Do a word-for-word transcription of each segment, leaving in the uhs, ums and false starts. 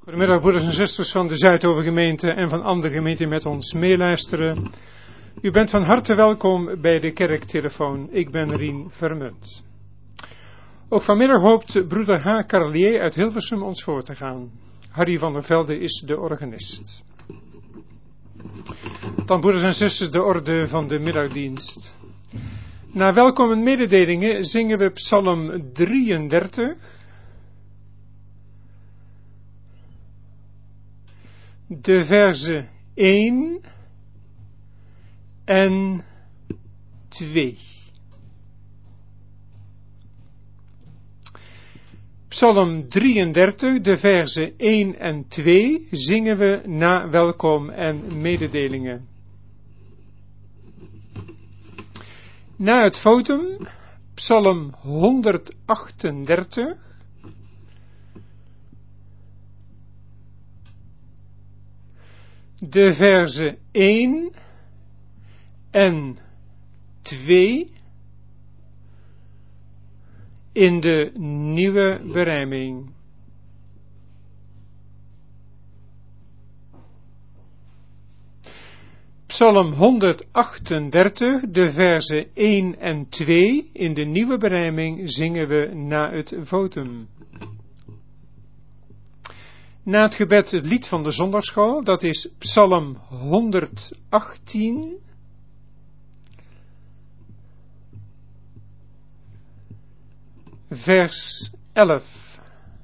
Goedemiddag broeders en zusters van de Zuidovergemeente en van andere gemeenten met ons meeluisteren. U bent van harte welkom bij de kerktelefoon. Ik ben Rien Vermunt. Ook vanmiddag hoopt broeder H. Carlier uit Hilversum ons voor te gaan. Harry van der Velde is de organist. Dan broeders en zusters de orde van de middagdienst. Na welkome mededelingen zingen we Psalm drieëndertig. De verzen één en twee. Psalm drieëndertig, de verzen één en twee, zingen we na welkom en mededelingen. Na het votum, Psalm honderdachtendertig. De verzen één en twee in de nieuwe berijming. Psalm honderdachtendertig, de verzen één en twee in de nieuwe berijming zingen we na het votum. Na het gebed het lied van de zondagschool, dat is Psalm honderdachttien. Vers elf.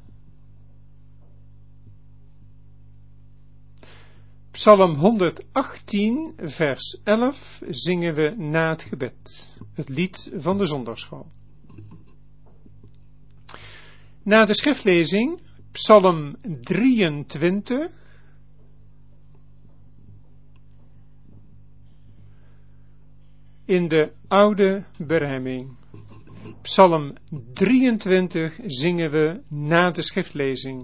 Psalm honderdachttien, vers elf, zingen we na het gebed, het lied van de zondagschool. Na de schriftlezing, Psalm drieëntwintig, in de oude berijming. Psalm drieëntwintig zingen we na de schriftlezing.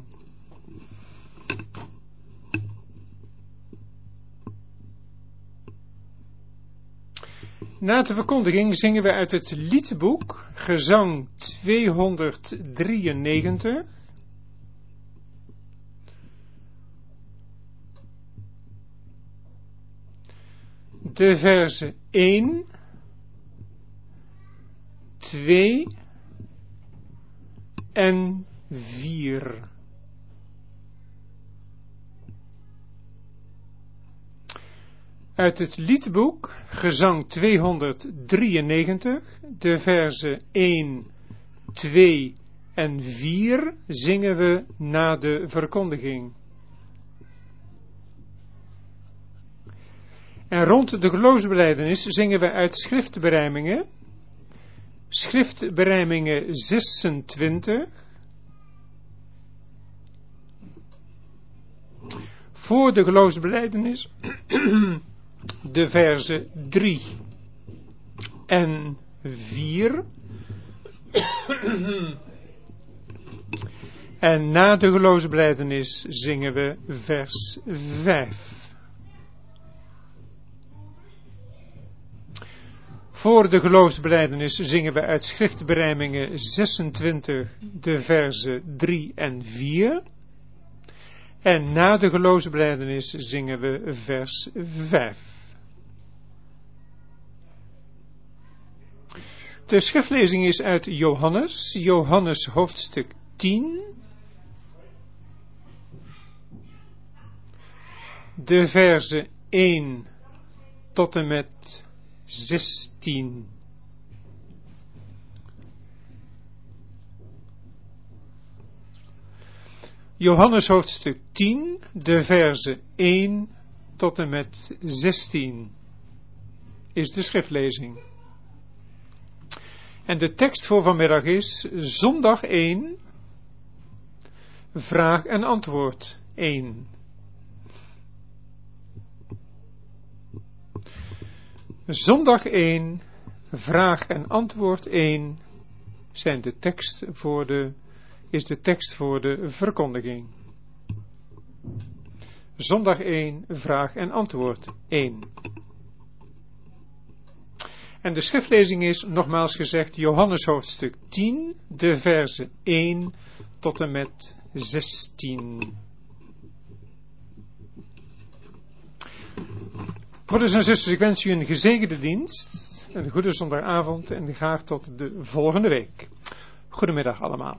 Na de verkondiging zingen we uit het liedboek Gezang tweehonderddrieënnegentig. De verzen één, twee en vier. Uit het liedboek, Gezang tweehonderddrieënnegentig, de verzen één, twee en vier zingen we na de verkondiging. En rond de geloofsbelijdenis zingen we uit schriftberijmingen, schriftberijmingen zesentwintig, voor de geloofsbelijdenis de verzen drie en vier, en na de geloofsbelijdenis zingen we vers vijf. Voor de geloofsbelijdenis zingen we uit schriftberijmingen zesentwintig de verzen drie en vier. En na de geloofsbelijdenis zingen we vers vijf. De schriftlezing is uit Johannes, Johannes hoofdstuk tien. De verzen één tot en met zestien. Johannes hoofdstuk tien, de verzen één tot en met zestien is de schriftlezing. En de tekst voor vanmiddag is zondag één, vraag en antwoord één. Zondag één, vraag en antwoord één zijn de tekst voor de, is de tekst voor de verkondiging. Zondag één, vraag en antwoord één. En de schriftlezing is, nogmaals gezegd, Johannes hoofdstuk tien, de verzen één tot en met zestien. Broeders en zusters, ik wens u een gezegende dienst, een goede zondagavond en graag tot de volgende week. Goedemiddag allemaal.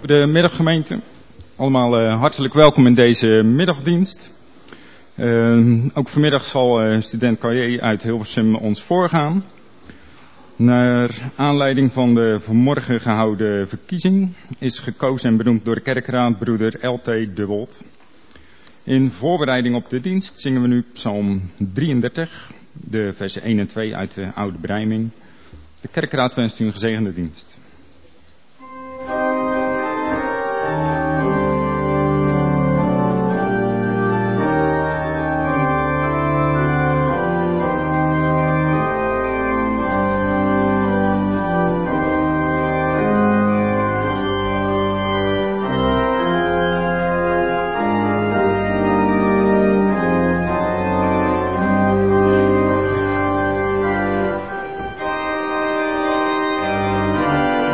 Goedemiddag gemeente, allemaal uh, hartelijk welkom in deze middagdienst. Uh, ook vanmiddag zal uh, student Carrier uit Hilversum ons voorgaan. Naar aanleiding van de vanmorgen gehouden verkiezing is gekozen en benoemd door de kerkraad broeder L T de Wold. In voorbereiding op de dienst zingen we nu psalm drieëndertig, de versen één en twee uit de oude Brijming. De kerkraad wenst u een gezegende dienst. Thank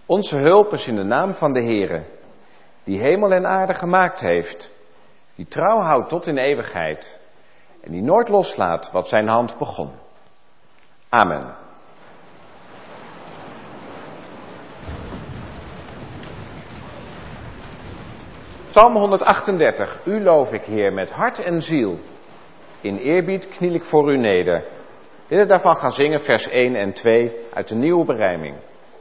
Onze hulp is in de naam van de Heere, die hemel en aarde gemaakt heeft, die trouw houdt tot in eeuwigheid en die nooit loslaat wat zijn hand begon. Amen. Psalm honderdachtendertig. U loof ik, Heer, met hart en ziel. In eerbied kniel ik voor u neder. Willen daarvan gaan zingen vers één en twee uit de nieuwe berijming.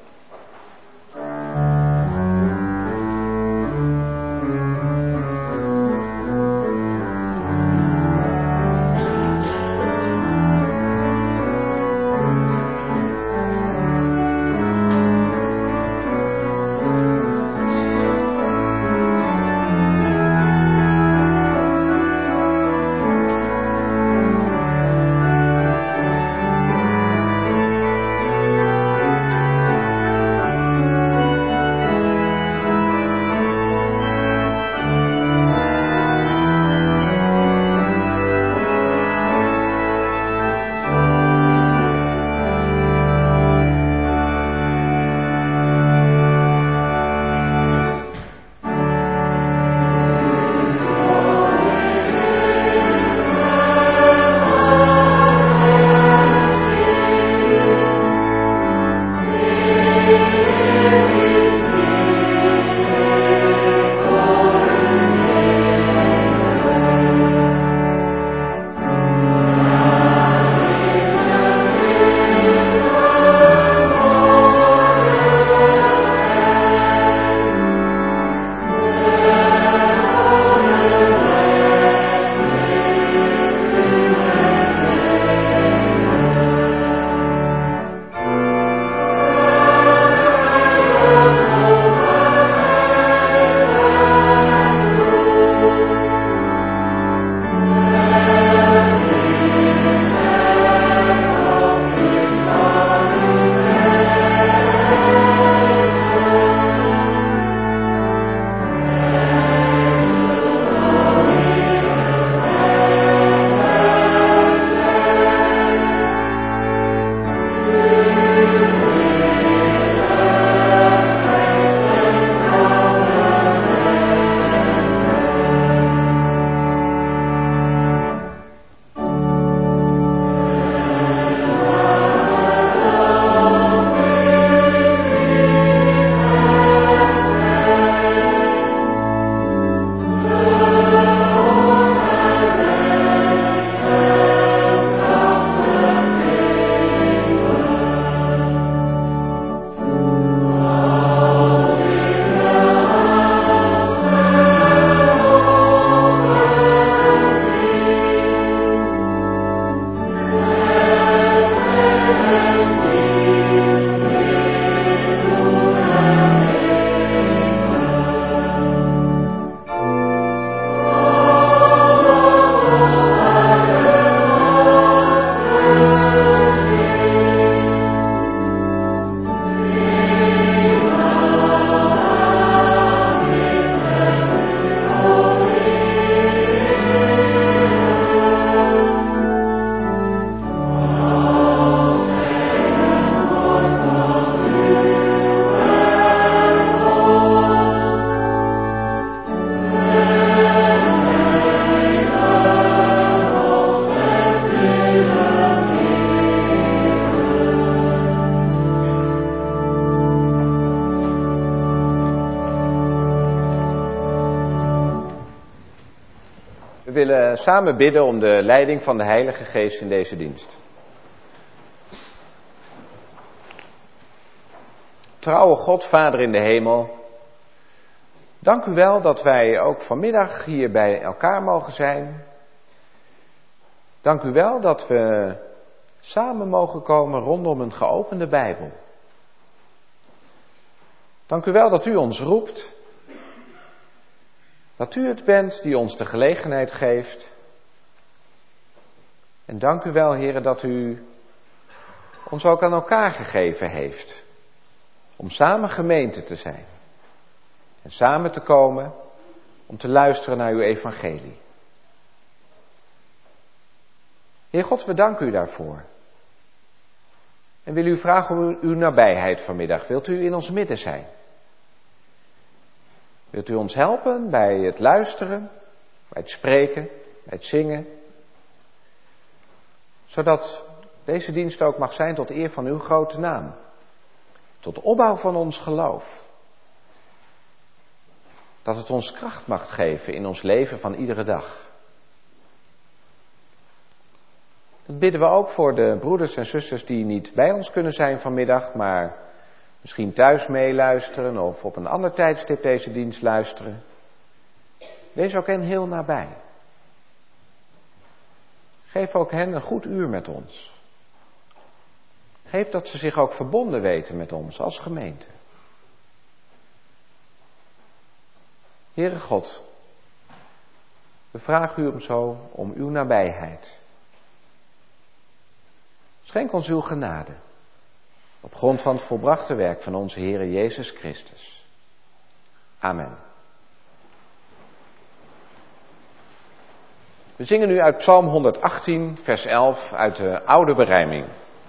We willen samen bidden om de leiding van de Heilige Geest in deze dienst. Trouwe God, Vader in de hemel, dank u wel dat wij ook vanmiddag hier bij elkaar mogen zijn. Dank u wel dat we samen mogen komen rondom een geopende Bijbel. Dank u wel dat u ons roept. Dat u het bent die ons de gelegenheid geeft. En dank u wel, Heere, dat u ons ook aan elkaar gegeven heeft. Om samen gemeente te zijn. En samen te komen om te luisteren naar uw evangelie. Heer God, we danken u daarvoor. En wil u vragen om uw nabijheid vanmiddag. Wilt u in ons midden zijn? Wilt u ons helpen bij het luisteren, bij het spreken, bij het zingen? Zodat deze dienst ook mag zijn tot eer van uw grote naam. Tot opbouw van ons geloof. Dat het ons kracht mag geven in ons leven van iedere dag. Dat bidden we ook voor de broeders en zusters die niet bij ons kunnen zijn vanmiddag, maar misschien thuis meeluisteren of op een ander tijdstip deze dienst luisteren. Wees ook hen heel nabij. Geef ook hen een goed uur met ons. Geef dat ze zich ook verbonden weten met ons als gemeente. Heere God, we vragen u om zo om uw nabijheid. Schenk ons uw genade, op grond van het volbrachte werk van onze Heere Jezus Christus. Amen. We zingen nu uit Psalm honderdachttien, vers elf, uit de Oude Berijming.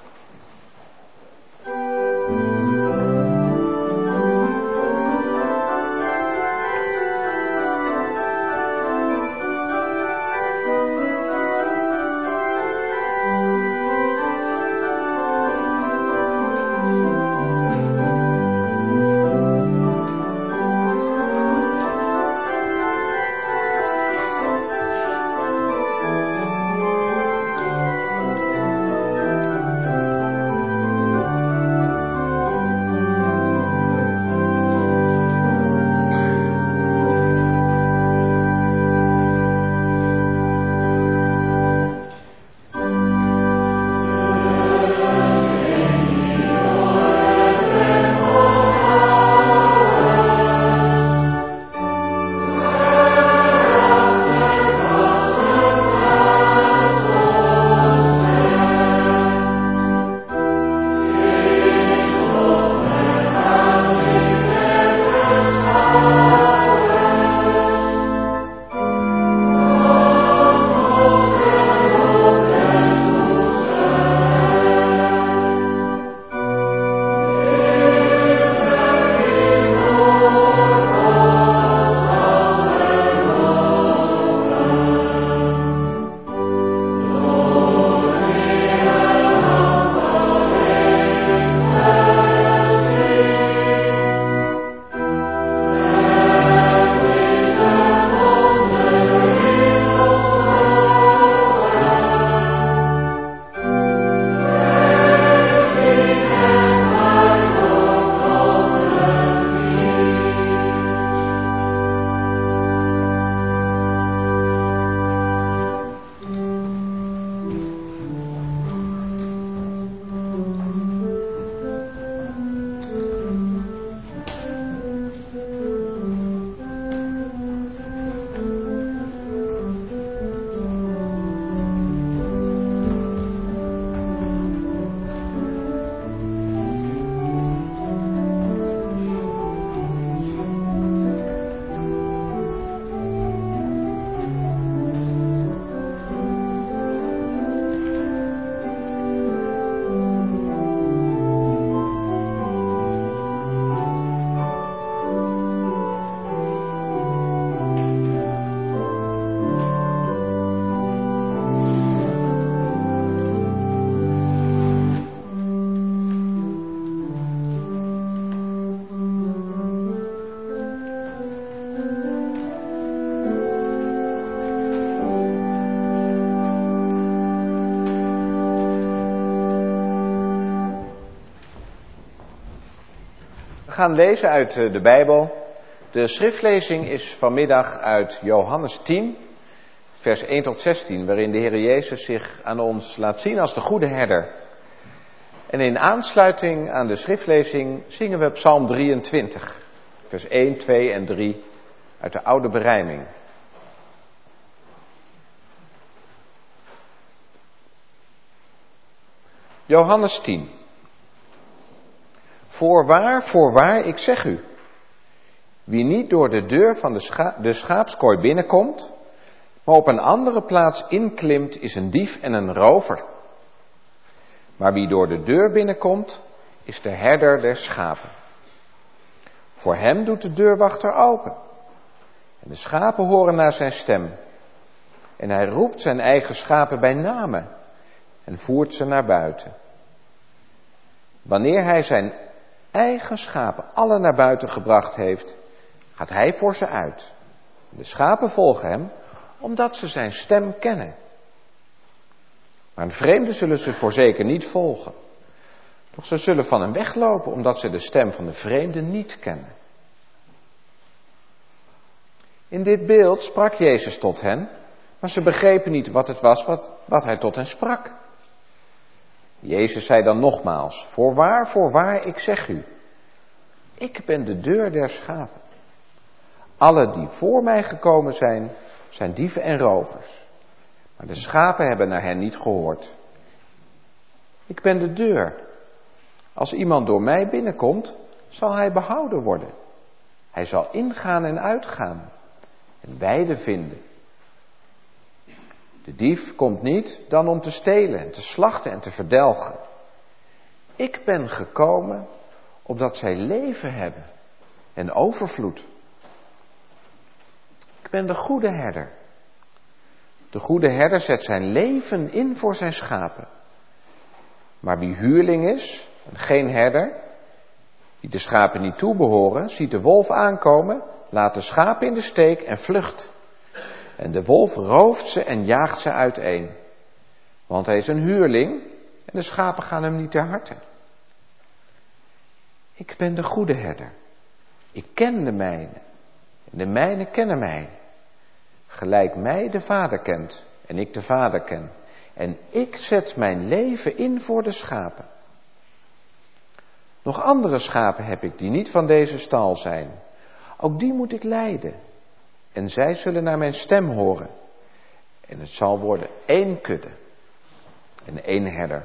We gaan lezen uit de Bijbel. De schriftlezing is vanmiddag uit Johannes tien, vers één tot zestien, waarin de Heer Jezus zich aan ons laat zien als de goede herder. En in aansluiting aan de schriftlezing zingen we Psalm drieëntwintig, vers één, twee en drie uit de Oude Berijming. Johannes tien. Voorwaar, voorwaar, ik zeg u, wie niet door de deur van de, scha- de schaapskooi binnenkomt, maar op een andere plaats inklimt, is een dief en een rover. Maar wie door de deur binnenkomt, is de herder der schapen. Voor hem doet de deurwachter open. En de schapen horen naar zijn stem. En hij roept zijn eigen schapen bij name en voert ze naar buiten. Wanneer hij zijn eigen schapen alle naar buiten gebracht heeft, gaat hij voor ze uit. De schapen volgen hem, omdat ze zijn stem kennen. Maar een vreemde zullen ze voorzeker niet volgen. Doch ze zullen van hem weglopen, omdat ze de stem van de vreemde niet kennen. In dit beeld sprak Jezus tot hen, maar ze begrepen niet wat het was wat, wat hij tot hen sprak. Jezus zei dan nogmaals, voorwaar, voorwaar, ik zeg u, ik ben de deur der schapen. Alle die voor mij gekomen zijn, zijn dieven en rovers. Maar de schapen hebben naar hen niet gehoord. Ik ben de deur. Als iemand door mij binnenkomt, zal hij behouden worden. Hij zal ingaan en uitgaan en weide vinden. De dief komt niet dan om te stelen en te slachten en te verdelgen. Ik ben gekomen opdat zij leven hebben en overvloed. Ik ben de goede herder. De goede herder zet zijn leven in voor zijn schapen. Maar wie huurling is en geen herder, die de schapen niet toebehoren, ziet de wolf aankomen, laat de schapen in de steek en vlucht. En de wolf rooft ze en jaagt ze uiteen. Want hij is een huurling en de schapen gaan hem niet ter harte. Ik ben de goede herder. Ik ken de mijne. En de mijne kennen mij. Gelijk mij de Vader kent en ik de Vader ken. En ik zet mijn leven in voor de schapen. Nog andere schapen heb ik die niet van deze stal zijn. Ook die moet ik leiden. En zij zullen naar mijn stem horen. En het zal worden één kudde en één herder.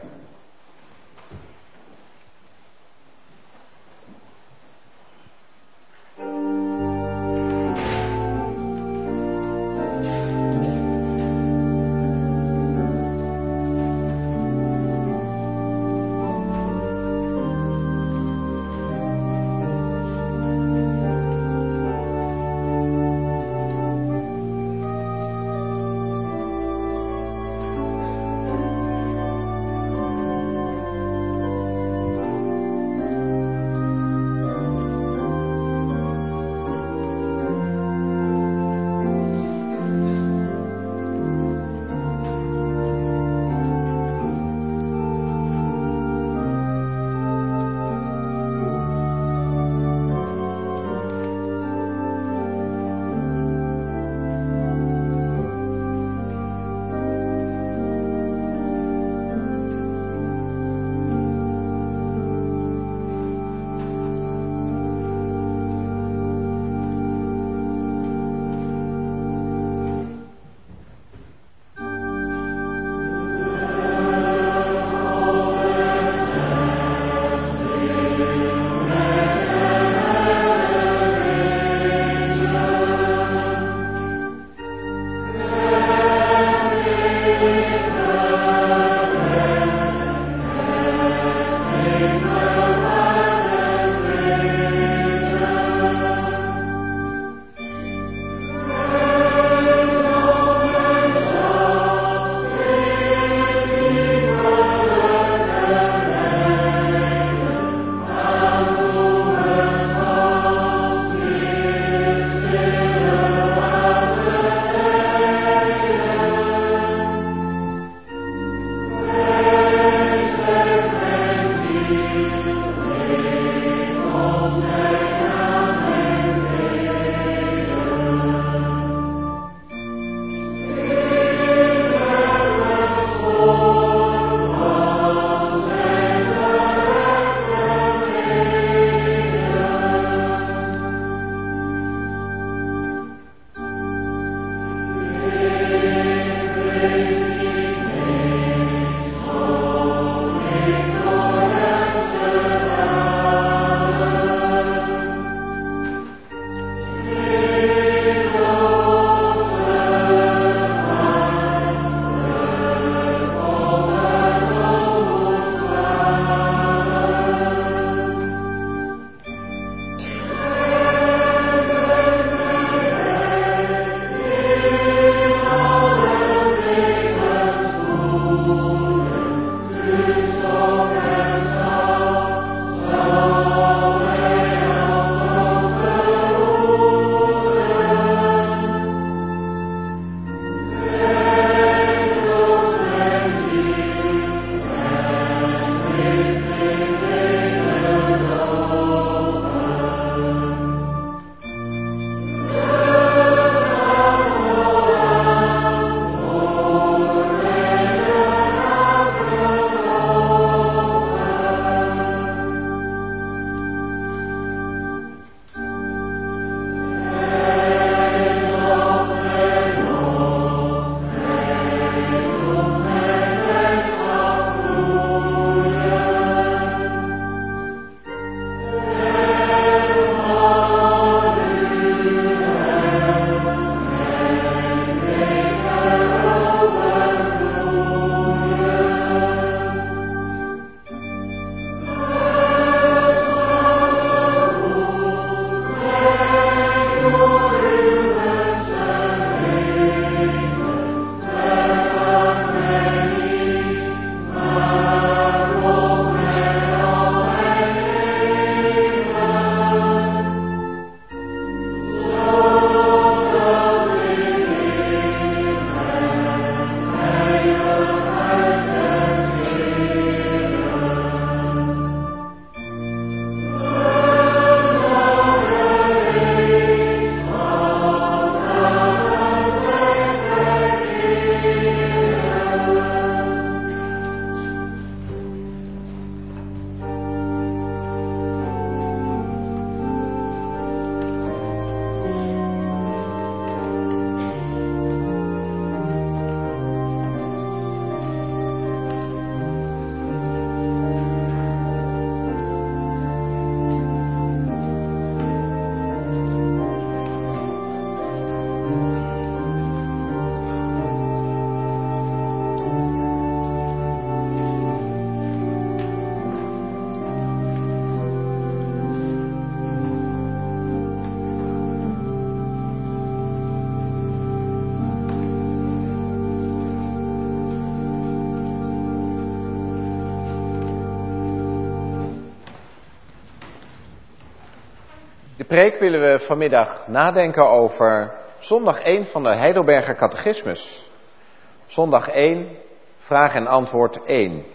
de preek willen we vanmiddag nadenken over zondag één van de Heidelberger Catechismus. Zondag één, vraag en antwoord één.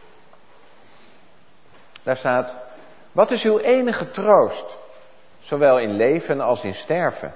Daar staat: wat is uw enige troost, zowel in leven als in sterven?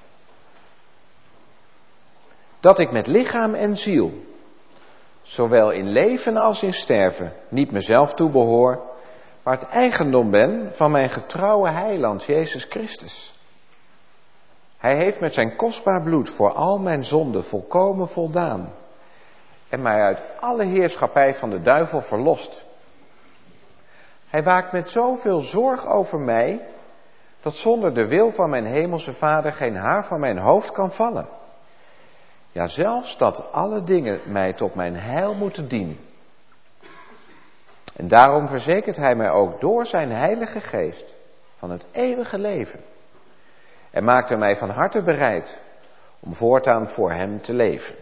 Dat ik met lichaam en ziel, zowel in leven als in sterven, niet mezelf toebehoor, maar het eigendom ben van mijn getrouwe heiland, Jezus Christus. Hij heeft met zijn kostbaar bloed voor al mijn zonden volkomen voldaan en mij uit alle heerschappij van de duivel verlost. Hij waakt met zoveel zorg over mij, dat zonder de wil van mijn hemelse Vader geen haar van mijn hoofd kan vallen. Ja, zelfs dat alle dingen mij tot mijn heil moeten dienen. En daarom verzekert hij mij ook door zijn Heilige Geest van het eeuwige leven. En maakte mij van harte bereid om voortaan voor hem te leven.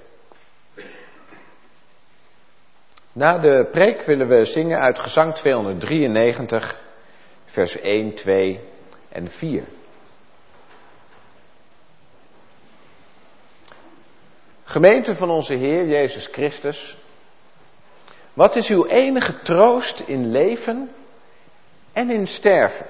Na de preek willen we zingen uit Gezang tweehonderddrieënnegentig, vers één, twee en vier. Gemeente van onze Heer Jezus Christus, wat is uw enige troost in leven en in sterven?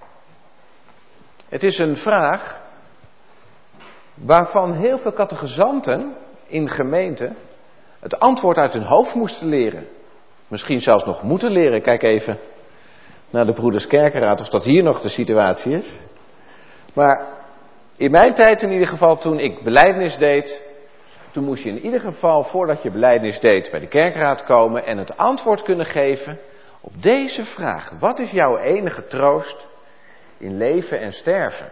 Het is een vraag waarvan heel veel catechizanten in gemeenten het antwoord uit hun hoofd moesten leren. Misschien zelfs nog moeten leren. Kijk even naar de Broeders Kerkenraad of dat hier nog de situatie is. Maar in mijn tijd in ieder geval, toen ik belijdenis deed, toen moest je in ieder geval voordat je belijdenis deed bij de kerkenraad komen en het antwoord kunnen geven op deze vraag. Wat is jouw enige troost in leven en sterven?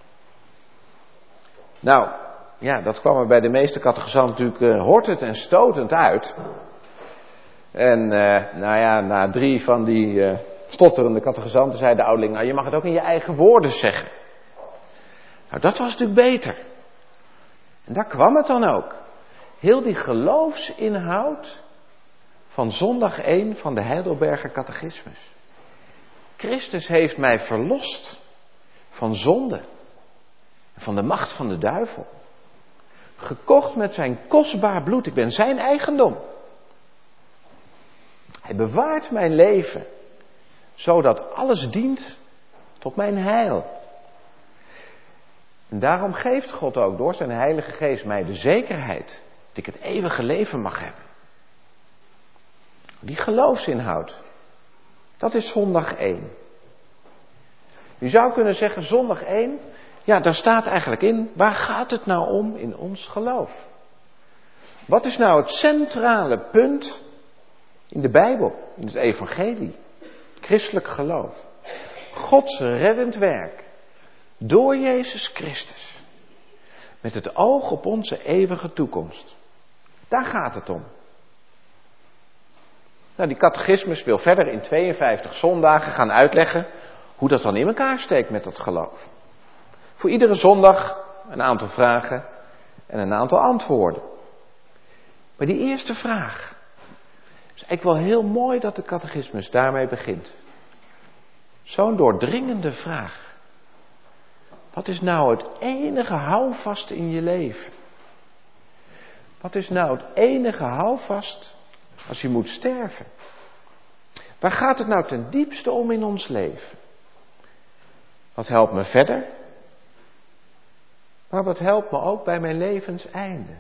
Nou, ja, dat kwam er bij de meeste catechizanten natuurlijk uh, hortend en stotend uit. En uh, nou ja, na drie van die uh, stotterende catechizanten zei de ouderling: nou, je mag het ook in je eigen woorden zeggen. Nou, dat was natuurlijk beter. En daar kwam het dan ook. Heel die geloofsinhoud van zondag één van de Heidelberger Catechismus. Christus heeft mij verlost van zonde, van de macht van de duivel. Gekocht met zijn kostbaar bloed. Ik ben zijn eigendom. Hij bewaart mijn leven, zodat alles dient tot mijn heil. En daarom geeft God ook door zijn Heilige Geest mij de zekerheid dat ik het eeuwige leven mag hebben. Die geloofsinhoud, dat is zondag één. Je zou kunnen zeggen, zondag één, ja, daar staat eigenlijk in, waar gaat het nou om in ons geloof? Wat is nou het centrale punt in de Bijbel, in het evangelie? Christelijk geloof. Gods reddend werk. Door Jezus Christus. Met het oog op onze eeuwige toekomst. Daar gaat het om. Nou, die catechismus wil verder in tweeënvijftig zondagen gaan uitleggen hoe dat dan in elkaar steekt met dat geloof. Voor iedere zondag een aantal vragen en een aantal antwoorden. Maar die eerste vraag is eigenlijk wel heel mooi dat de catechismus daarmee begint. Zo'n doordringende vraag. Wat is nou het enige houvast in je leven? Wat is nou het enige houvast als je moet sterven? Waar gaat het nou ten diepste om in ons leven? Wat helpt me verder? Maar wat helpt me ook bij mijn levenseinde?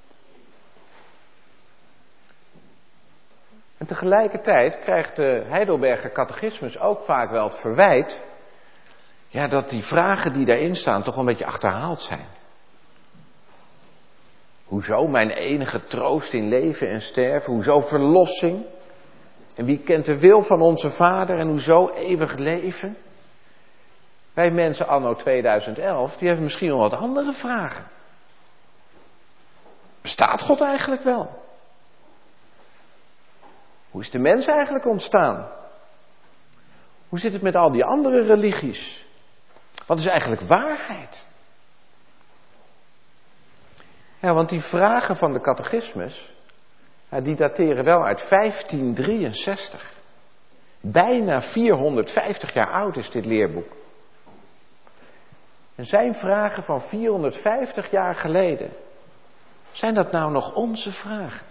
En tegelijkertijd krijgt de Heidelberger Catechismus ook vaak wel het verwijt, ja, dat die vragen die daarin staan toch wel een beetje achterhaald zijn. Hoezo mijn enige troost in leven en sterven? Hoezo verlossing? En wie kent de wil van onze Vader? En hoezo eeuwig leven? Wij mensen anno tweeduizend elf, die hebben misschien wel wat andere vragen. Bestaat God eigenlijk wel? Hoe is de mens eigenlijk ontstaan? Hoe zit het met al die andere religies? Wat is eigenlijk waarheid? Ja, want die vragen van de catechismus, ja, die dateren wel uit vijftien drieënzestig. Bijna vierhonderdvijftig jaar oud is dit leerboek. En zijn vragen van vierhonderdvijftig jaar geleden, zijn dat nou nog onze vragen?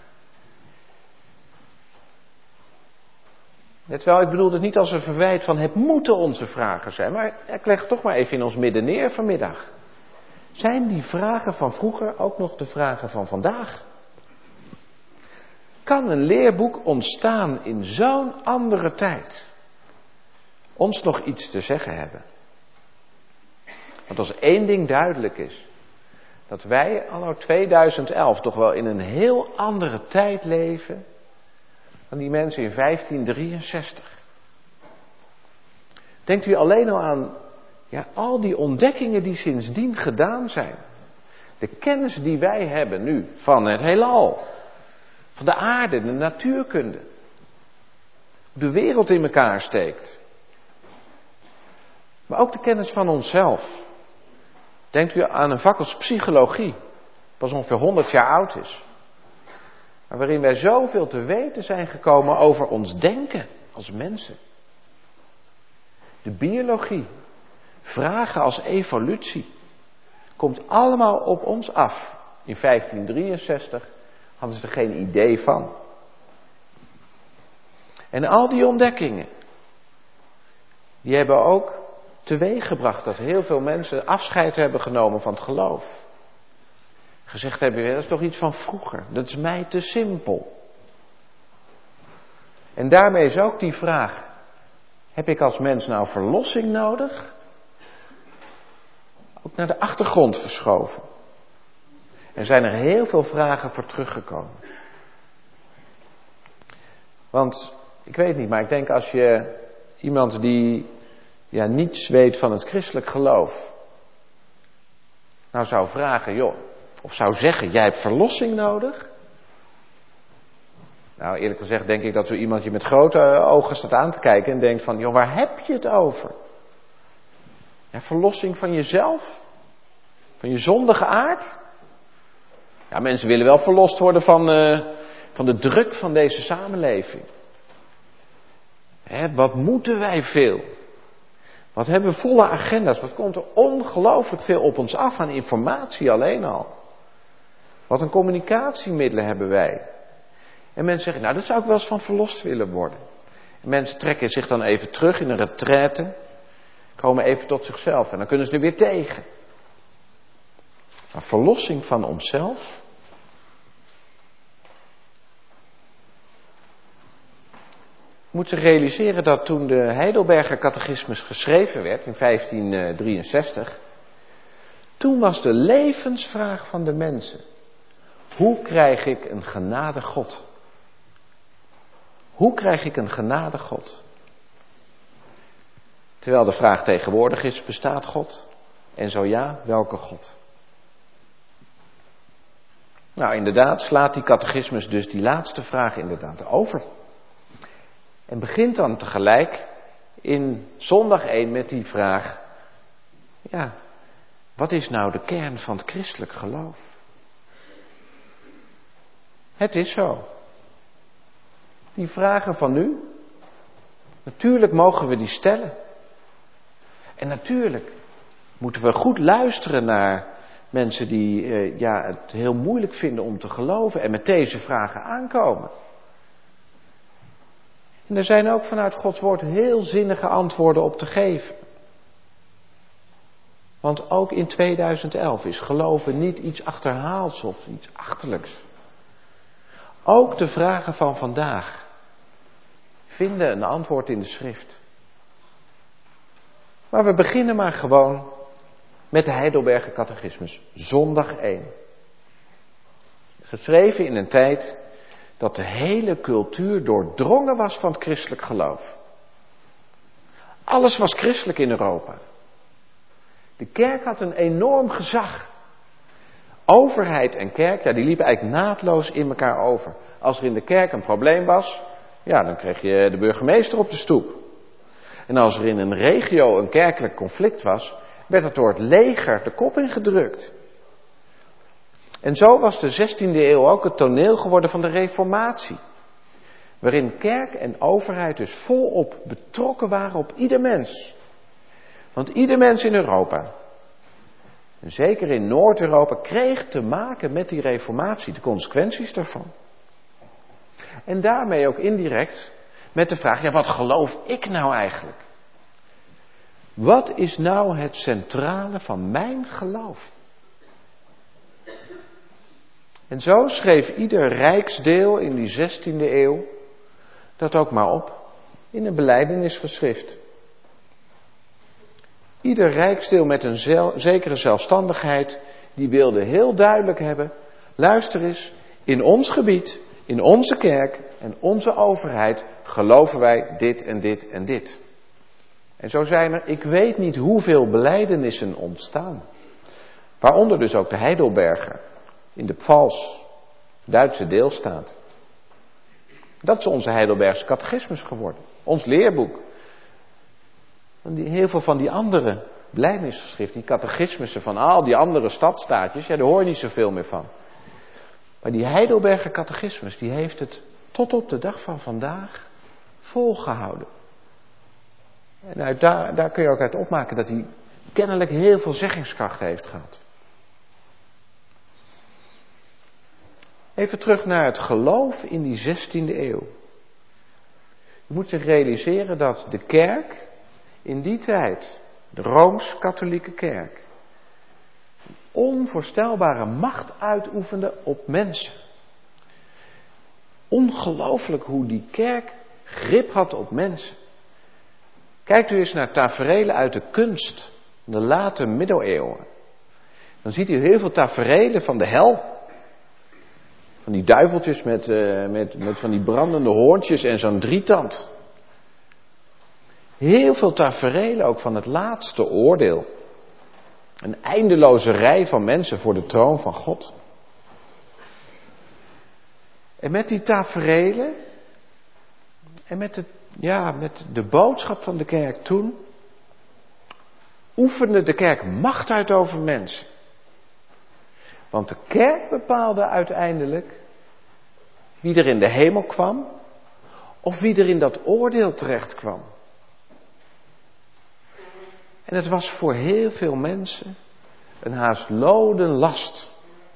Net wel, ik bedoel het niet als een verwijt van het moeten onze vragen zijn, maar ik leg het toch maar even in ons midden neer vanmiddag. Zijn die vragen van vroeger ook nog de vragen van vandaag? Kan een leerboek ontstaan in zo'n andere tijd ons nog iets te zeggen hebben? Want als één ding duidelijk is, dat wij anno tweeduizend elf toch wel in een heel andere tijd leven dan die mensen in vijftien drieënzestig. Denkt u alleen al aan ja, al die ontdekkingen die sindsdien gedaan zijn. De kennis die wij hebben nu van het heelal, van de aarde, de natuurkunde. Hoe de wereld in elkaar steekt. Maar ook de kennis van onszelf. Denkt u aan een vak als psychologie, pas ongeveer honderd jaar oud is. Maar waarin wij zoveel te weten zijn gekomen over ons denken als mensen. De biologie, vragen als evolutie, komt allemaal op ons af. In vijftien drieënzestig hadden ze er geen idee van. En al die ontdekkingen, die hebben ook teweeggebracht dat heel veel mensen afscheid hebben genomen van het geloof. Gezegd hebben, dat is toch iets van vroeger, dat is mij te simpel. En daarmee is ook die vraag, heb ik als mens nou verlossing nodig? Ook naar de achtergrond verschoven. Er zijn er heel veel vragen voor teruggekomen. Want, ik weet niet, maar ik denk als je iemand die ja, niets weet van het christelijk geloof, nou zou vragen, joh, of zou zeggen, jij hebt verlossing nodig? Nou, eerlijk gezegd denk ik dat zo iemand je met grote ogen staat aan te kijken en denkt van, joh, waar heb je het over? Ja, verlossing van jezelf? Van je zondige aard? Ja, mensen willen wel verlost worden van, uh, van de druk van deze samenleving. Hè, wat moeten wij veel? Wat hebben we volle agenda's? Wat komt er ongelooflijk veel op ons af aan informatie alleen al? Wat een communicatiemiddelen hebben wij? En mensen zeggen, nou, dat zou ik wel eens van verlost willen worden. En mensen trekken zich dan even terug in een retraite, komen even tot zichzelf en dan kunnen ze er weer tegen. Maar verlossing van onszelf? We moeten realiseren dat toen de Heidelberger Catechismus geschreven werd in vijftien drieënzestig, toen was de levensvraag van de mensen, hoe krijg ik een genade God? Hoe krijg ik een genade God? Terwijl de vraag tegenwoordig is, bestaat God? En zo ja, welke God? Nou, inderdaad slaat die catechismus dus die laatste vraag inderdaad over. En begint dan tegelijk in zondag één met die vraag, ja, wat is nou de kern van het christelijk geloof? Het is zo. Die vragen van nu, natuurlijk mogen we die stellen. En natuurlijk moeten we goed luisteren naar mensen die uh, ja, het heel moeilijk vinden om te geloven en met deze vragen aankomen. En er zijn ook vanuit Gods woord heel zinnige antwoorden op te geven. Want ook in tweeduizend elf is geloven niet iets achterhaals of iets achterlijks. Ook de vragen van vandaag vinden een antwoord in de schrift. Maar we beginnen maar gewoon met de Heidelberger Catechismus, zondag één. Geschreven in een tijd dat de hele cultuur doordrongen was van het christelijk geloof. Alles was christelijk in Europa. De kerk had een enorm gezag. Overheid en kerk, ja, die liepen eigenlijk naadloos in elkaar over. Als er in de kerk een probleem was, ja, dan kreeg je de burgemeester op de stoep. En als er in een regio een kerkelijk conflict was, werd het door het leger de kop ingedrukt. En zo was de zestiende eeuw ook het toneel geworden van de Reformatie. Waarin kerk en overheid dus volop betrokken waren op ieder mens. Want ieder mens in Europa en zeker in Noord-Europa, kreeg te maken met die reformatie, de consequenties daarvan. En daarmee ook indirect met de vraag, ja, wat geloof ik nou eigenlijk? Wat is nou het centrale van mijn geloof? En zo schreef ieder rijksdeel in die zestiende eeuw dat ook maar op in een belijdenisgeschrift. Ieder rijksdeel met een zel, zekere zelfstandigheid, die wilde heel duidelijk hebben, luister eens, in ons gebied, in onze kerk en onze overheid geloven wij dit en dit en dit. En zo zijn er, ik weet niet hoeveel belijdenissen ontstaan. Waaronder dus ook de Heidelberger in de Pfalz, Duitse deelstaat. Dat is onze Heidelbergse catechismus geworden. Ons leerboek. En die, heel veel van die andere belijdenisgeschriften, die catechismussen van al die andere stadstaatjes, ja, daar hoor je niet zoveel meer van. Maar die Heidelberger catechismus, die heeft het tot op de dag van vandaag volgehouden. En uit daar, daar kun je ook uit opmaken dat hij kennelijk heel veel zeggingskracht heeft gehad. Even terug naar het geloof in die zestiende eeuw. Je moet zich realiseren dat de kerk in die tijd, de Rooms-Katholieke kerk, onvoorstelbare macht uitoefende op mensen. Ongelooflijk hoe die kerk grip had op mensen. Kijkt u eens naar taferelen uit de kunst, de late middeleeuwen. Dan ziet u heel veel taferelen van de hel. Van die duiveltjes met, uh, met, met van die brandende hoorntjes en zo'n drietand. Heel veel taferelen ook van het laatste oordeel. Een eindeloze rij van mensen voor de troon van God. En met die taferelen en met de, ja, met de boodschap van de kerk toen oefende de kerk macht uit over mensen. Want de kerk bepaalde uiteindelijk wie er in de hemel kwam of wie er in dat oordeel terecht kwam. En het was voor heel veel mensen een haast loden last.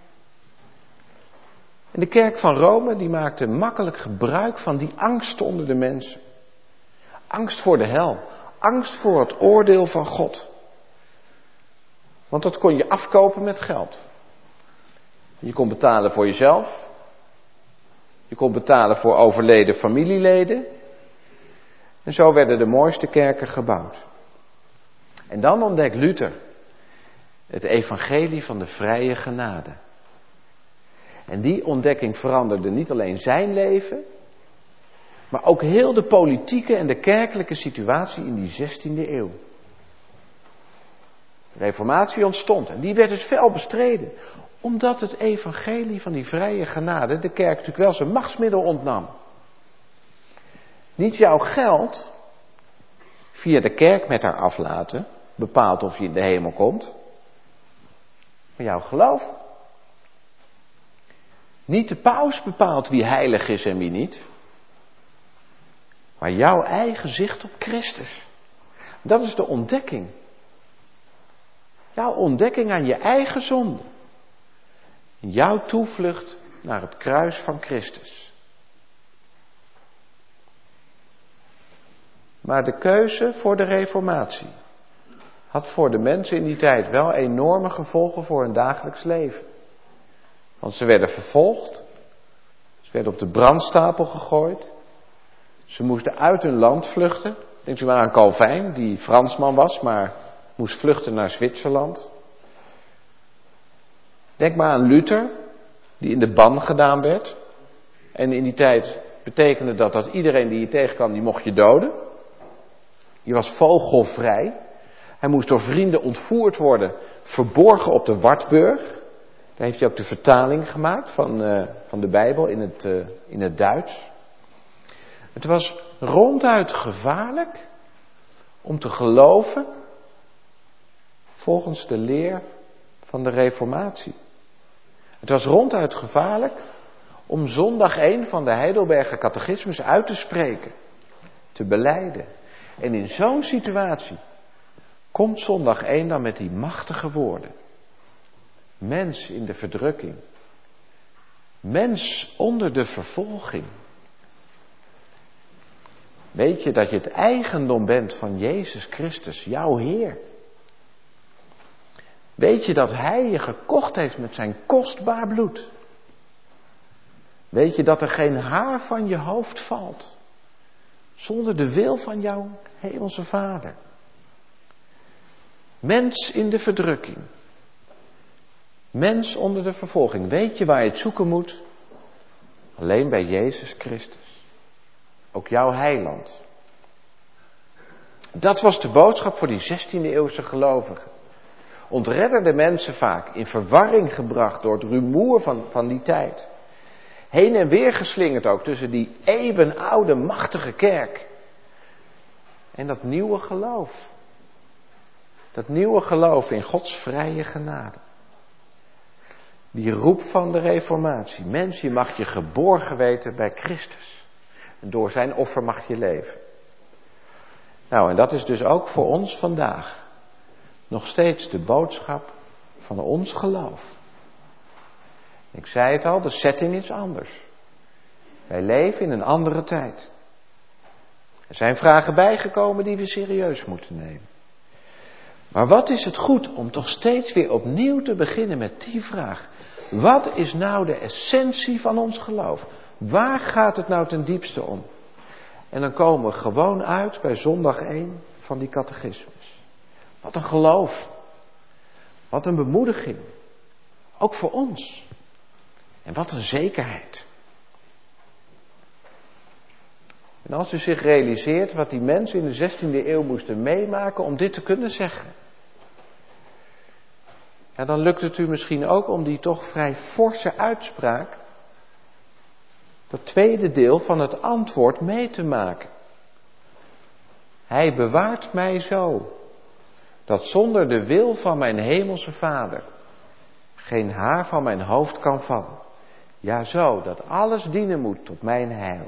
En de kerk van Rome die maakte makkelijk gebruik van die angst onder de mensen. Angst voor de hel, angst voor het oordeel van God. Want dat kon je afkopen met geld. Je kon betalen voor jezelf. Je kon betalen voor overleden familieleden. En zo werden de mooiste kerken gebouwd. En dan ontdekt Luther het evangelie van de vrije genade. En die ontdekking veranderde niet alleen zijn leven, maar ook heel de politieke en de kerkelijke situatie in die zestiende eeuw. De reformatie ontstond en die werd dus fel bestreden. Omdat het evangelie van die vrije genade de kerk natuurlijk wel zijn machtsmiddel ontnam. Niet jouw geld via de kerk met haar aflaten bepaalt of je in de hemel komt. Maar jouw geloof. Niet de paus bepaalt wie heilig is en wie niet. Maar jouw eigen zicht op Christus. Dat is de ontdekking. Jouw ontdekking aan je eigen zonde. Jouw toevlucht naar het kruis van Christus. Maar de keuze voor de reformatie had voor de mensen in die tijd wel enorme gevolgen voor hun dagelijks leven. Want ze werden vervolgd. Ze werden op de brandstapel gegooid. Ze moesten uit hun land vluchten. Denk u maar aan Calvijn, die Fransman was, maar moest vluchten naar Zwitserland. Denk maar aan Luther, die in de ban gedaan werd. En in die tijd betekende dat dat iedereen die je tegenkwam, die mocht je doden. Je was vogelvrij. Hij moest door vrienden ontvoerd worden, verborgen op de Wartburg. Daar heeft hij ook de vertaling gemaakt van, uh, van de Bijbel in het, uh, in het Duits. Het was ronduit gevaarlijk om te geloven volgens de leer van de Reformatie. Het was ronduit gevaarlijk om zondag één van de Heidelberger catechismus uit te spreken, te belijden. En in zo'n situatie komt zondag één dan met die machtige woorden. Mens in de verdrukking. Mens onder de vervolging. Weet je dat je het eigendom bent van Jezus Christus, jouw Heer? Weet je dat Hij je gekocht heeft met zijn kostbaar bloed? Weet je dat er geen haar van je hoofd valt zonder de wil van jouw hemelse Vader? Mens in de verdrukking. Mens onder de vervolging. Weet je waar je het zoeken moet? Alleen bij Jezus Christus. Ook jouw heiland. Dat was de boodschap voor die zestiende eeuwse gelovigen. Ontredderde mensen vaak in verwarring gebracht door het rumoer van, van die tijd. Heen en weer geslingerd ook tussen die eeuwenoude machtige kerk. En dat nieuwe geloof. Dat nieuwe geloof in Gods vrije genade. Die roep van de reformatie. Mens, je mag je geborgen weten bij Christus. En door zijn offer mag je leven. Nou, en dat is dus ook voor ons vandaag nog steeds de boodschap van ons geloof. Ik zei het al, de setting is anders. Wij leven in een andere tijd. Er zijn vragen bijgekomen die we serieus moeten nemen. Maar wat is het goed om toch steeds weer opnieuw te beginnen met die vraag. Wat is nou de essentie van ons geloof? Waar gaat het nou ten diepste om? En dan komen we gewoon uit bij zondag één van die catechismus. Wat een geloof. Wat een bemoediging. Ook voor ons. En wat een zekerheid. En als u zich realiseert wat die mensen in de zestiende eeuw moesten meemaken om dit te kunnen zeggen. Ja, dan lukt het u misschien ook om die toch vrij forse uitspraak, dat tweede deel van het antwoord mee te maken. Hij bewaart mij zo, dat zonder de wil van mijn hemelse Vader geen haar van mijn hoofd kan vallen. Ja, zo, dat alles dienen moet tot mijn heil.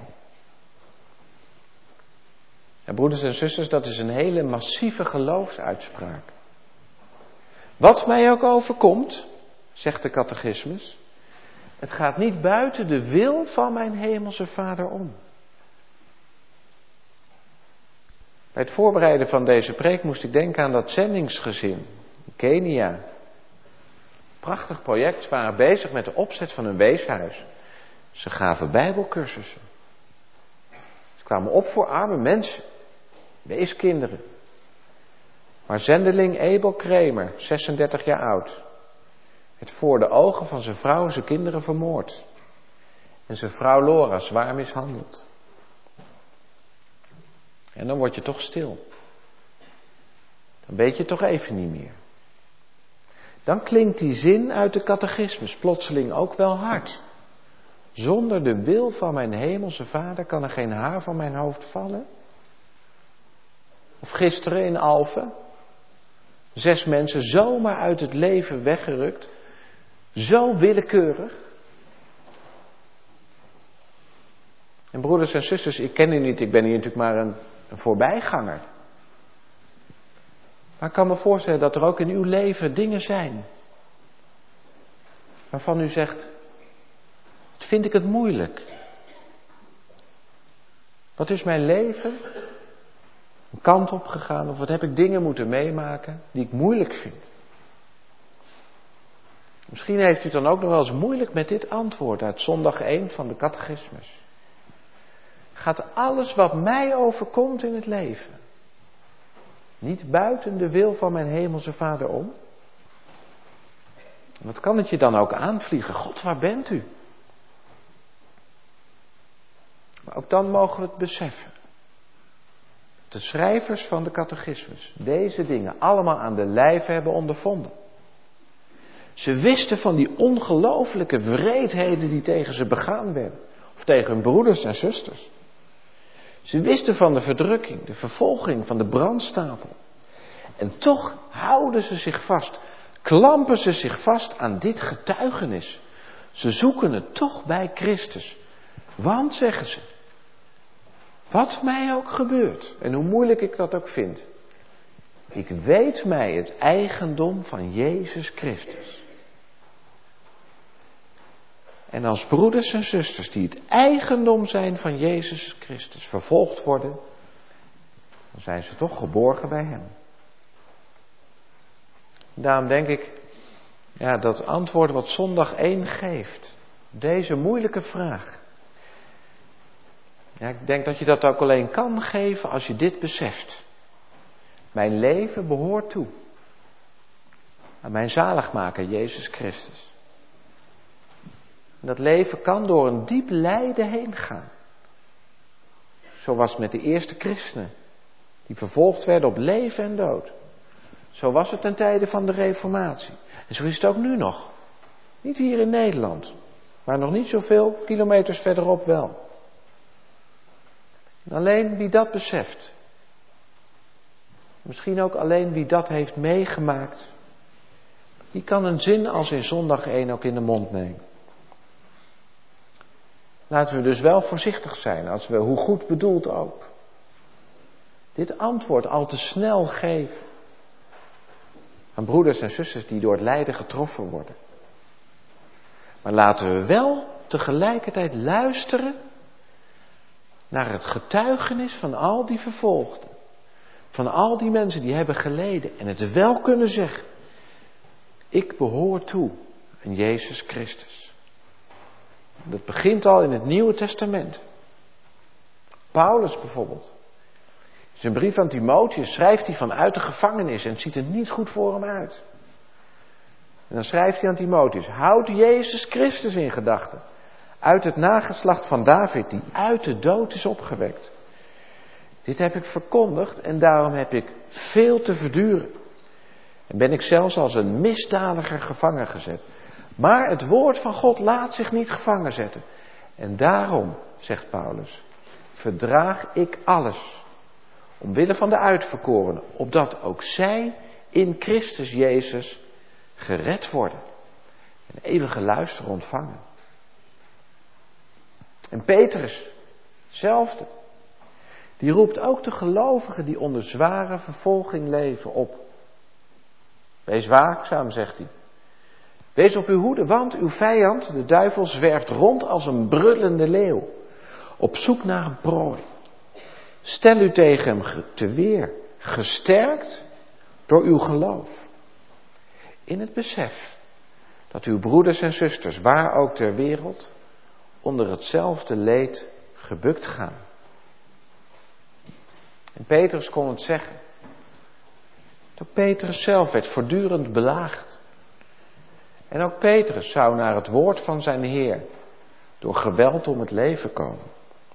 En broeders en zusters, dat is een hele massieve geloofsuitspraak. Wat mij ook overkomt, zegt de catechismus, het gaat niet buiten de wil van mijn hemelse Vader om. Bij het voorbereiden van deze preek moest ik denken aan dat zendingsgezin in Kenia. Prachtig project, ze waren bezig met de opzet van een weeshuis. Ze gaven bijbelcursussen. Ze kwamen op voor arme mensen, weeskinderen. Maar zendeling Abel Kramer, zesendertig jaar oud, werd voor de ogen van zijn vrouw en zijn kinderen vermoord. En zijn vrouw Laura zwaar mishandeld. En dan word je toch stil. Dan weet je toch even niet meer. Dan klinkt die zin uit de catechismus plotseling ook wel hard. Zonder de wil van mijn hemelse Vader kan er geen haar van mijn hoofd vallen. Of gisteren in Alphen. Zes mensen zomaar uit het leven weggerukt. Zo willekeurig. En broeders en zusters, ik ken u niet, ik ben hier natuurlijk maar een, een voorbijganger. Maar ik kan me voorstellen dat er ook in uw leven dingen zijn. Waarvan u zegt, wat vind ik het moeilijk. Wat is mijn leven een kant op gegaan, of wat heb ik dingen moeten meemaken die ik moeilijk vind. Misschien heeft u het dan ook nog wel eens moeilijk met dit antwoord uit zondag één van de catechismus. Gaat alles wat mij overkomt in het leven niet buiten de wil van mijn hemelse Vader om? Wat kan het je dan ook aanvliegen? God, waar bent u? Maar ook dan mogen we het beseffen. De schrijvers van de catechismus deze dingen allemaal aan de lijve hebben ondervonden. Ze wisten van die ongelooflijke wreedheden die tegen ze begaan werden. Of tegen hun broeders en zusters. Ze wisten van de verdrukking, de vervolging, van de brandstapel. En toch houden ze zich vast. Klampen ze zich vast aan dit getuigenis. Ze zoeken het toch bij Christus. Want, zeggen ze, wat mij ook gebeurt, en hoe moeilijk ik dat ook vind, ik weet mij het eigendom van Jezus Christus. En als broeders en zusters die het eigendom zijn van Jezus Christus vervolgd worden, dan zijn ze toch geborgen bij Hem. Daarom denk ik, ja, dat antwoord wat zondag één geeft, deze moeilijke vraag. Ja, ik denk dat je dat ook alleen kan geven als je dit beseft. Mijn leven behoort toe aan mijn zaligmaker Jezus Christus. En dat leven kan door een diep lijden heen gaan. Zo was het met de eerste christenen, die vervolgd werden op leven en dood. Zo was het ten tijde van de Reformatie. En zo is het ook nu nog. Niet hier in Nederland, maar nog niet zoveel kilometers verderop wel. En alleen wie dat beseft, misschien ook alleen wie dat heeft meegemaakt, die kan een zin als in zondag één ook in de mond nemen. Laten we dus wel voorzichtig zijn als we, hoe goed bedoeld ook, dit antwoord al te snel geven aan broeders en zusters die door het lijden getroffen worden. Maar laten we wel tegelijkertijd luisteren naar het getuigenis van al die vervolgden. Van al die mensen die hebben geleden en het wel kunnen zeggen. Ik behoor toe aan Jezus Christus. Dat begint al in het Nieuwe Testament. Paulus bijvoorbeeld. In zijn brief aan Timotheus schrijft hij vanuit de gevangenis en het ziet er niet goed voor hem uit. En dan schrijft hij aan Timotheus, houd Jezus Christus in gedachten. Uit het nageslacht van David die uit de dood is opgewekt. Dit heb ik verkondigd en daarom heb ik veel te verduren. En ben ik zelfs als een misdadiger gevangen gezet. Maar het woord van God laat zich niet gevangen zetten. En daarom, zegt Paulus, verdraag ik alles. Omwille van de uitverkorenen, opdat ook zij in Christus Jezus gered worden. En eeuwige luister ontvangen. En Petrus, hetzelfde. Die roept ook de gelovigen die onder zware vervolging leven op. Wees waakzaam, zegt hij. Wees op uw hoede, want uw vijand, de duivel, zwerft rond als een brullende leeuw. Op zoek naar een prooi. Stel u tegen hem te weer, gesterkt door uw geloof. In het besef dat uw broeders en zusters, waar ook ter wereld, onder hetzelfde leed gebukt gaan. En Petrus kon het zeggen. Ook Petrus zelf werd voortdurend belaagd. En ook Petrus zou naar het woord van zijn Heer door geweld om het leven komen.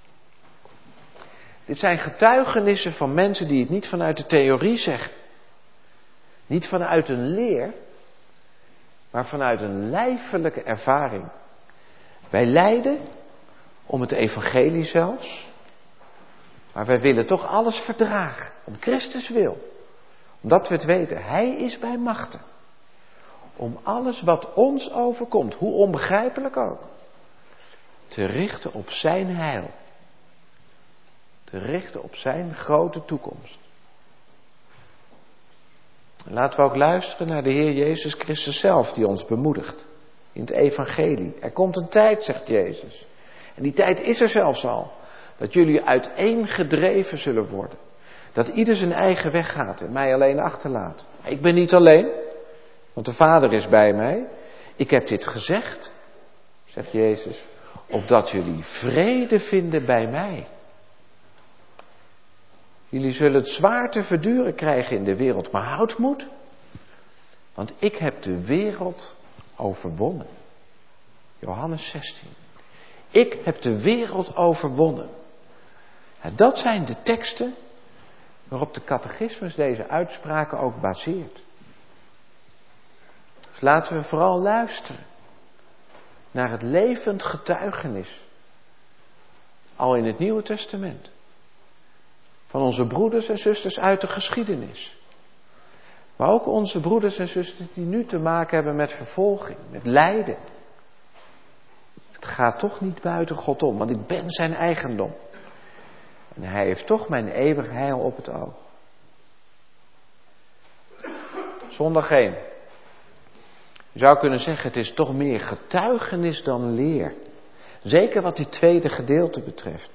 Dit zijn getuigenissen van mensen die het niet vanuit de theorie zeggen. Niet vanuit een leer, maar vanuit een lijfelijke ervaring. Wij lijden om het evangelie zelfs, maar wij willen toch alles verdragen, om Christus wil. Omdat we het weten, Hij is bij machten. Om alles wat ons overkomt, hoe onbegrijpelijk ook, te richten op zijn heil. Te richten op zijn grote toekomst. En laten we ook luisteren naar de Heer Jezus Christus zelf, die ons bemoedigt. In het evangelie. Er komt een tijd, zegt Jezus. En die tijd is er zelfs al. Dat jullie uiteengedreven zullen worden. Dat ieder zijn eigen weg gaat en mij alleen achterlaat. Ik ben niet alleen, want de Vader is bij mij. Ik heb dit gezegd, zegt Jezus, opdat jullie vrede vinden bij mij. Jullie zullen het zwaar te verduren krijgen in de wereld, maar houd moed. Want ik heb de wereld overwonnen. Johannes zestien. Ik heb de wereld overwonnen. En dat zijn de teksten waarop de catechismus deze uitspraken ook baseert. Dus laten we vooral luisteren naar het levend getuigenis, al in het Nieuwe Testament, van onze broeders en zusters uit de geschiedenis. Maar ook onze broeders en zusters die nu te maken hebben met vervolging, met lijden. Het gaat toch niet buiten God om, want ik ben zijn eigendom. En hij heeft toch mijn eeuwig heil op het oog. Zondag één. Je zou kunnen zeggen, het is toch meer getuigenis dan leer. Zeker wat die tweede gedeelte betreft.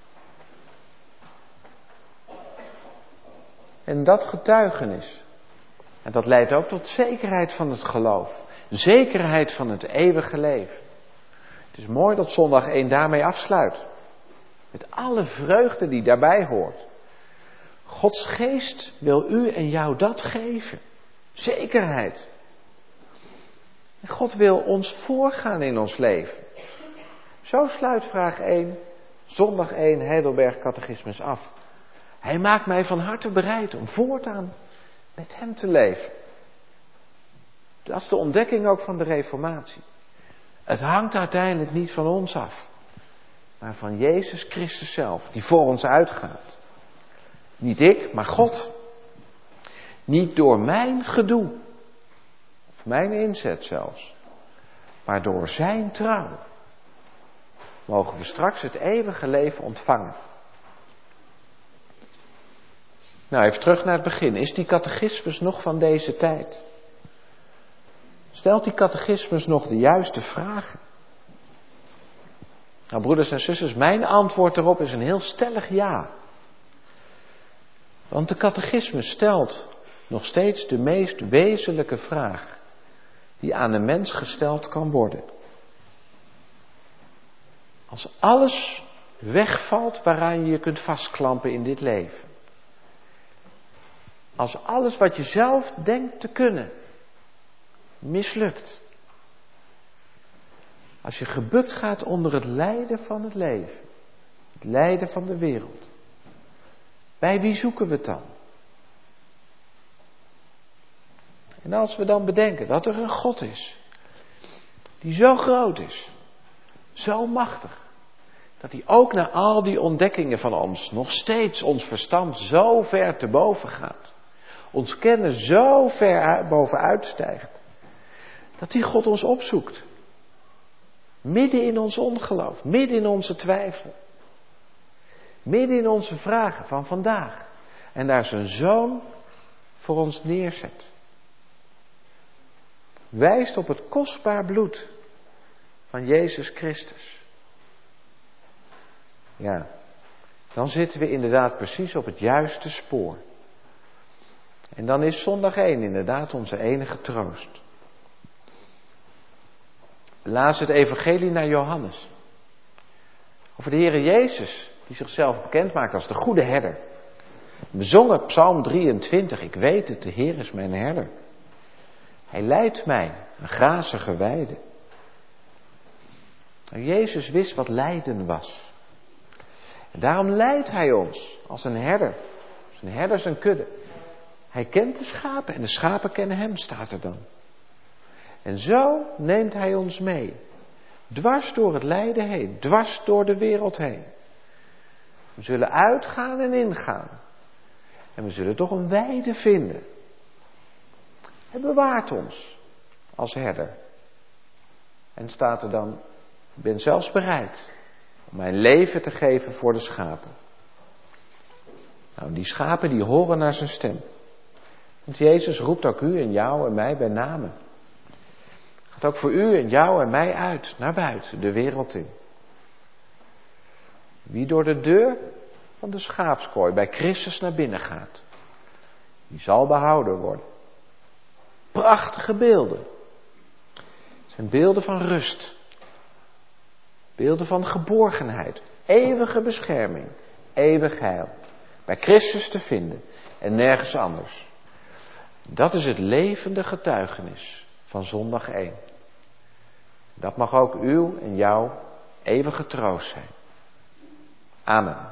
En dat getuigenis, en dat leidt ook tot zekerheid van het geloof. Zekerheid van het eeuwige leven. Het is mooi dat zondag één daarmee afsluit. Met alle vreugde die daarbij hoort. Gods geest wil u en jou dat geven. Zekerheid. En God wil ons voorgaan in ons leven. Zo sluit vraag één, zondag één, Heidelberg Catechismus af. Hij maakt mij van harte bereid om voortaan met hem te leven. Dat is de ontdekking ook van de Reformatie. Het hangt uiteindelijk niet van ons af, maar van Jezus Christus zelf, die voor ons uitgaat. Niet ik, maar God. Niet door mijn gedoe, of mijn inzet zelfs, maar door zijn trouw mogen we straks het eeuwige leven ontvangen. Nou, even terug naar het begin. Is die catechismus nog van deze tijd? Stelt die catechismus nog de juiste vragen? Nou, broeders en zusters, mijn antwoord erop is een heel stellig ja. Want de catechismus stelt nog steeds de meest wezenlijke vraag die aan een mens gesteld kan worden. Als alles wegvalt waaraan je je kunt vastklampen in dit leven. Als alles wat je zelf denkt te kunnen mislukt. Als je gebukt gaat onder het lijden van het leven. Het lijden van de wereld. Bij wie zoeken we het dan? En als we dan bedenken dat er een God is. Die zo groot is. Zo machtig. Dat hij ook na al die ontdekkingen van ons nog steeds ons verstand zo ver te boven gaat. Ons kennen zo ver bovenuit stijgt. Dat die God ons opzoekt. Midden in ons ongeloof. Midden in onze twijfel. Midden in onze vragen van vandaag. En daar zijn zoon voor ons neerzet. Wijst op het kostbaar bloed van Jezus Christus. Ja, dan zitten we inderdaad precies op het juiste spoor. En dan is zondag één inderdaad onze enige troost. We lazen het evangelie naar Johannes. Over de Heere Jezus, die zichzelf bekend maakt als de goede herder. We zongen Psalm drieëntwintig, ik weet het, de Heer is mijn herder. Hij leidt mij aan grazige weiden. Nou, Jezus wist wat lijden was. En daarom leidt hij ons als een herder. Als een herder zijn kudde. Hij kent de schapen en de schapen kennen hem, staat er dan. En zo neemt hij ons mee. Dwars door het lijden heen. Dwars door de wereld heen. We zullen uitgaan en ingaan. En we zullen toch een weide vinden. Hij bewaart ons als herder. En staat er dan, ik ben zelfs bereid om mijn leven te geven voor de schapen. Nou, die schapen die horen naar zijn stem. Want Jezus roept ook u en jou en mij bij namen. Gaat ook voor u en jou en mij uit, naar buiten, de wereld in. Wie door de deur van de schaapskooi bij Christus naar binnen gaat, die zal behouden worden. Prachtige beelden. Het zijn beelden van rust. Beelden van geborgenheid. Eeuwige bescherming. Eeuwig heil. Bij Christus te vinden en nergens anders. Dat is het levende getuigenis van zondag één. Dat mag ook uw en jouw eeuwige troost zijn. Amen.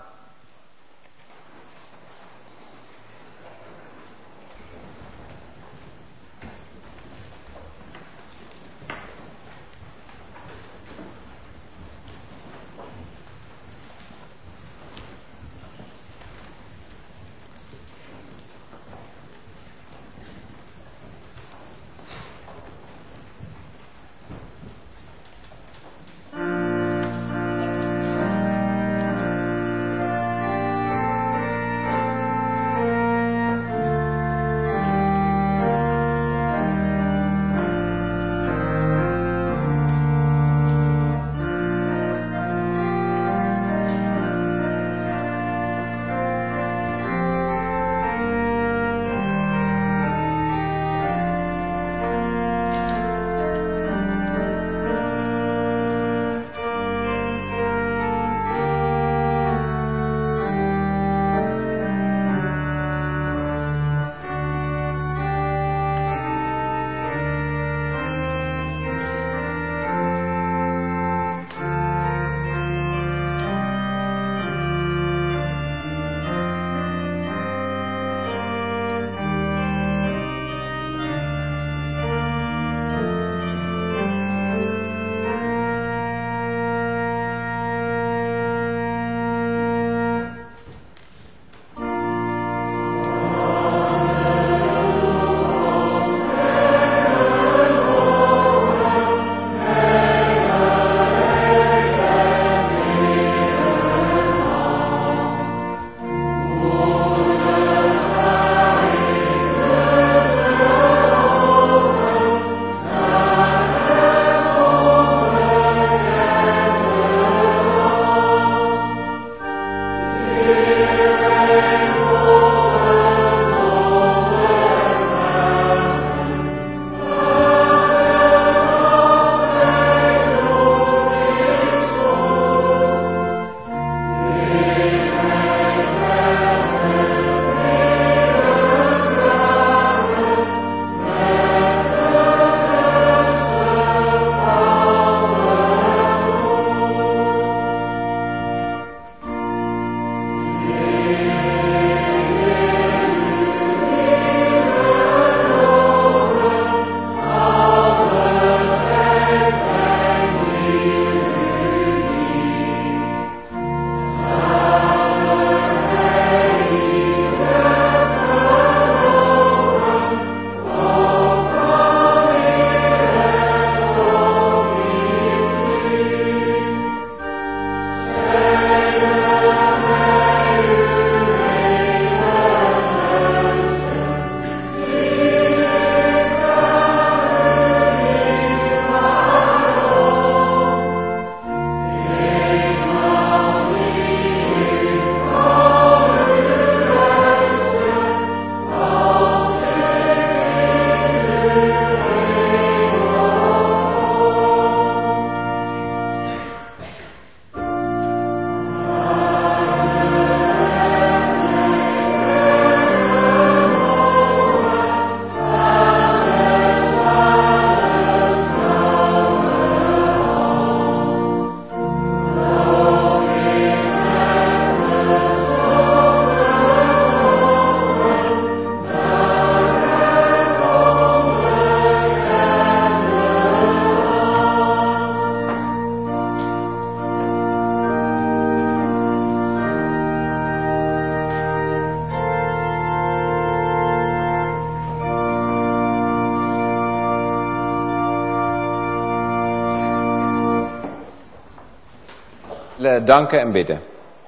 willen danken en bidden.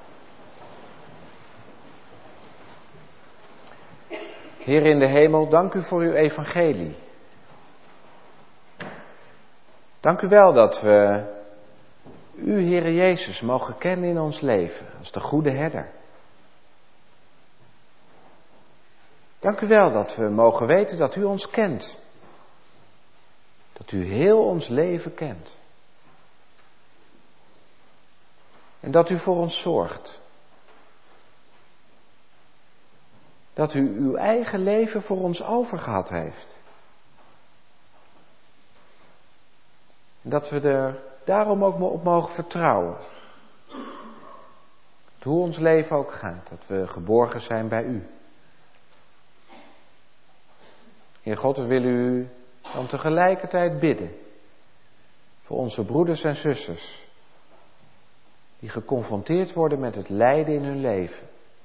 Heer in de hemel, dank u voor uw evangelie. Dank u wel dat we u, Heere Jezus, mogen kennen in ons leven als de goede herder. Dank u wel dat we mogen weten dat u ons kent. Dat u heel ons leven kent. En dat u voor ons zorgt. Dat u uw eigen leven voor ons overgehad heeft. En dat we er daarom ook op mogen vertrouwen. Hoe ons leven ook gaat, dat we geborgen zijn bij u. Heer God, we willen u dan tegelijkertijd bidden voor onze broeders en zusters die geconfronteerd worden met het lijden in hun leven.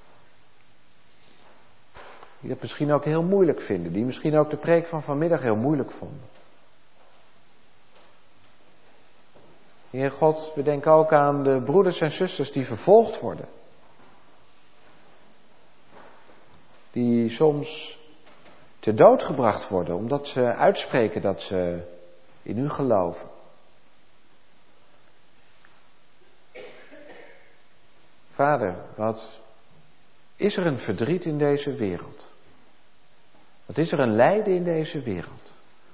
Die dat misschien ook heel moeilijk vinden, die misschien ook de preek van vanmiddag heel moeilijk vonden. Heer God, we denken ook aan de broeders en zusters die vervolgd worden. Die soms ter dood gebracht worden omdat ze uitspreken dat ze in u geloven. Vader, wat is er een verdriet in deze wereld? Wat is er een lijden in deze wereld?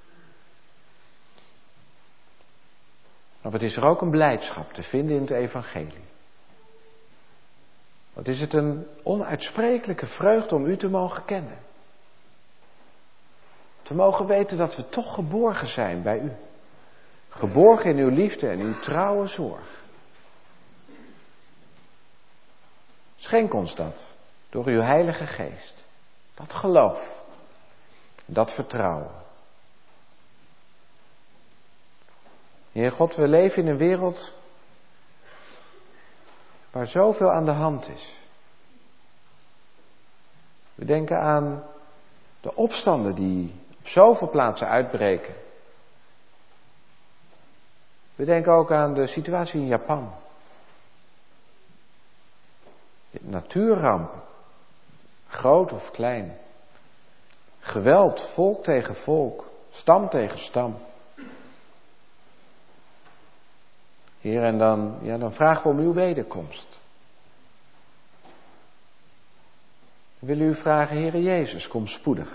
Maar wat is er ook een blijdschap te vinden in het evangelie? Wat is het een onuitsprekelijke vreugde om u te mogen kennen? Te mogen weten dat we toch geborgen zijn bij u. Geborgen in uw liefde en uw trouwe zorg. Schenk ons dat door uw Heilige Geest. Dat geloof. Dat vertrouwen. Heer God, we leven in een wereld waar zoveel aan de hand is. We denken aan de opstanden die op zoveel plaatsen uitbreken. We denken ook aan de situatie in Japan. De natuurrampen, groot of klein. Geweld, volk tegen volk, stam tegen stam. Heer, en dan, ja, dan vragen we om uw wederkomst. We willen u vragen, Heere Jezus, kom spoedig.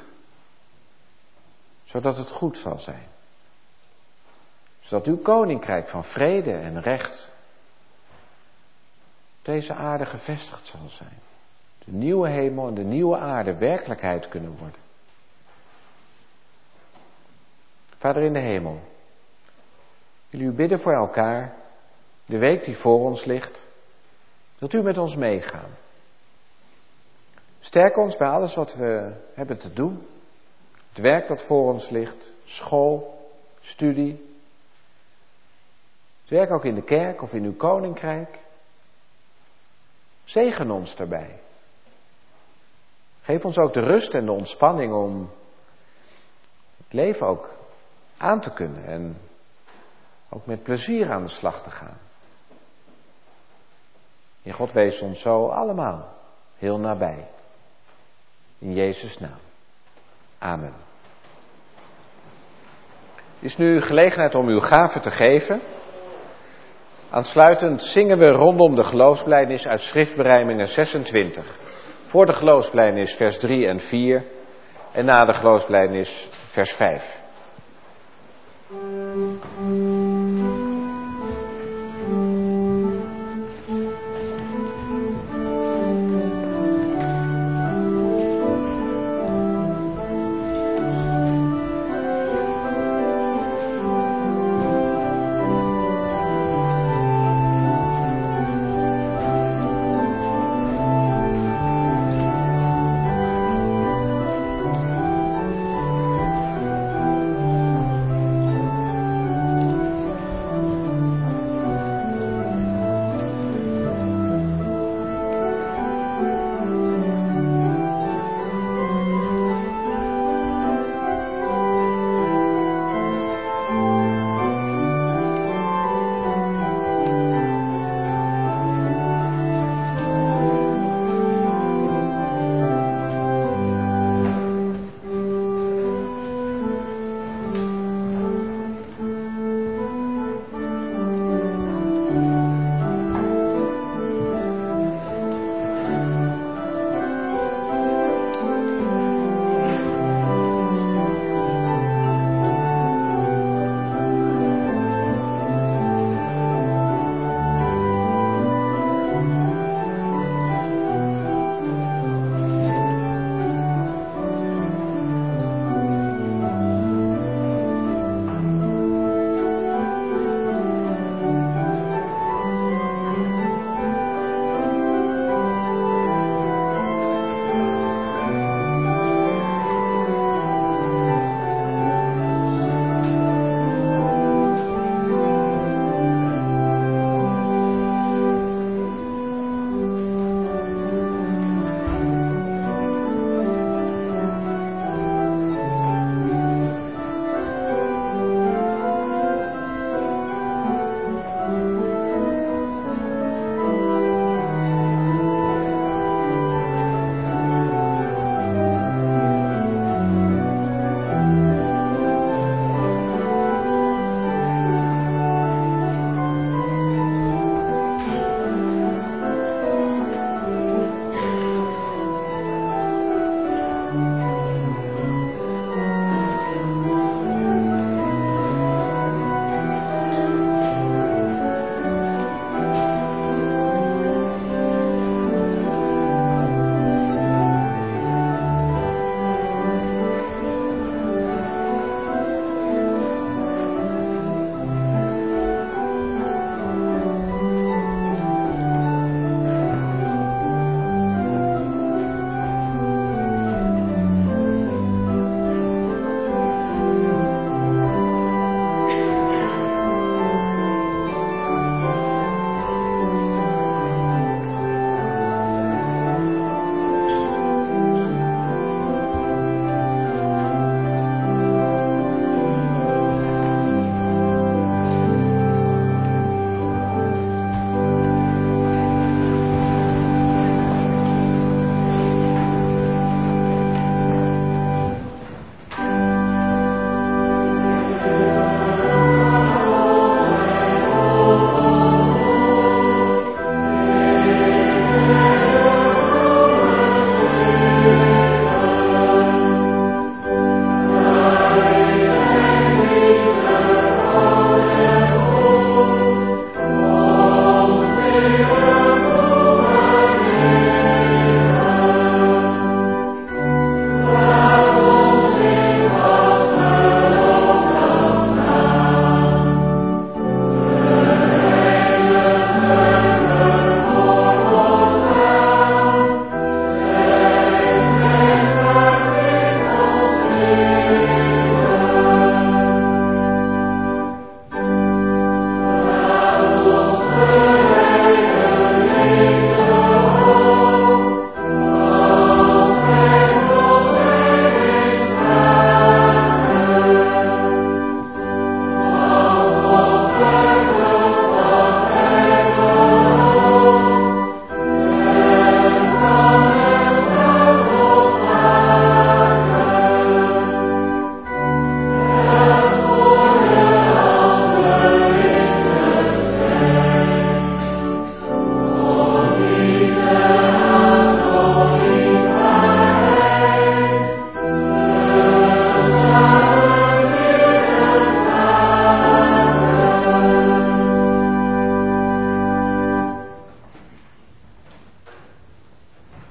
Zodat het goed zal zijn. Zodat uw koninkrijk van vrede en recht op deze aarde gevestigd zal zijn. De nieuwe hemel en de nieuwe aarde werkelijkheid kunnen worden. Vader in de hemel, wil u bidden voor elkaar, de week die voor ons ligt, dat u met ons meegaan. Sterk ons bij alles wat we hebben te doen. Het werk dat voor ons ligt, school, studie. Het werk ook in de kerk of in uw koninkrijk. Zegen ons daarbij. Geef ons ook de rust en de ontspanning om het leven ook aan te kunnen en ook met plezier aan de slag te gaan. Heer God, wees ons zo allemaal heel nabij. In Jezus' naam. Amen. Het is nu gelegenheid om uw gaven te geven. Aansluitend zingen we rondom de geloofsbelijdenis uit schriftberijmingen zesentwintig. Voor de geloofsbelijdenis vers drie en vier en na de geloofsbelijdenis vers vijf.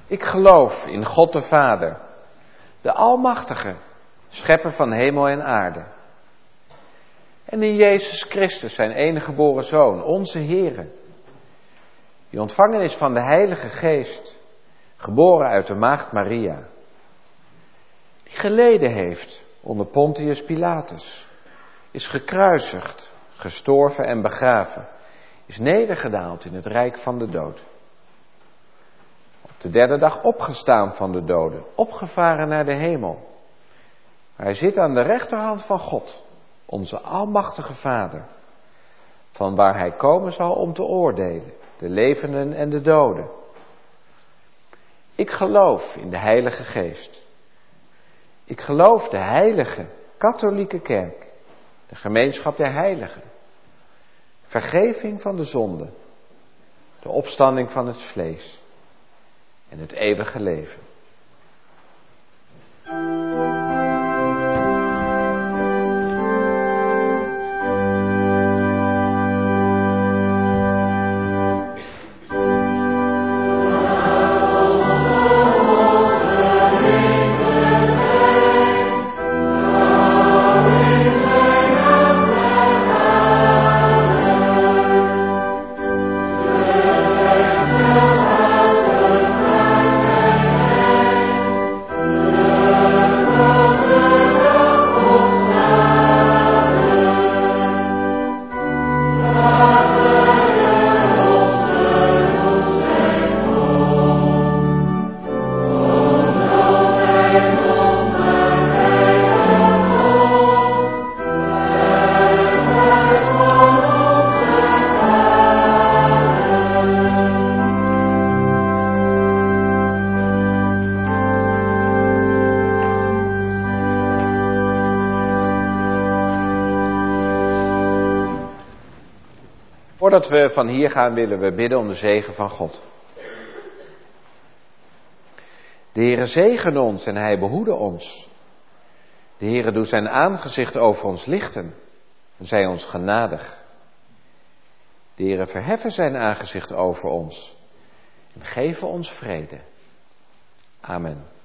Ik geloof in God de Vader, de Almachtige, schepper van hemel en aarde. En in Jezus Christus, zijn enige geboren Zoon, onze Heere, die ontvangen is van de Heilige Geest, geboren uit de maagd Maria, die geleden heeft onder Pontius Pilatus, is gekruisigd, gestorven en begraven, is nedergedaald in het rijk van de dood. Op de derde dag opgestaan van de doden, opgevaren naar de hemel. Hij zit aan de rechterhand van God, onze almachtige Vader, van waar hij komen zal om te oordelen, de levenden en de doden. Ik geloof in de Heilige Geest. Ik geloof de heilige, katholieke kerk, de gemeenschap der heiligen, vergeving van de zonde, de opstanding van het vlees en het eeuwige leven. Voordat we van hier gaan willen we bidden om de zegen van God. De Heere zegene ons en hij behoede ons. De Heere doet zijn aangezicht over ons lichten en zij ons genadig. De Heere verheffen zijn aangezicht over ons en geven ons vrede. Amen.